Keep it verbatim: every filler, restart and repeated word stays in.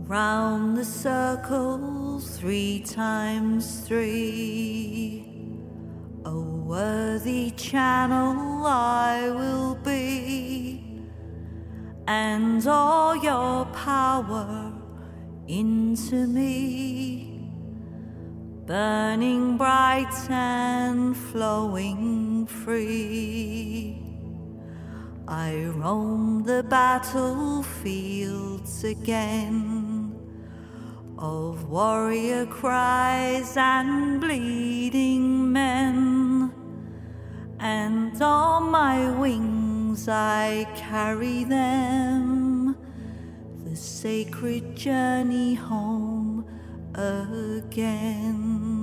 Round the circle three times three, a worthy channel I will be, and all your power into me, burning bright and flowing free. I roam the battlefields again, of warrior cries and bleeding men, and on my wings I carry them, the sacred journey home again.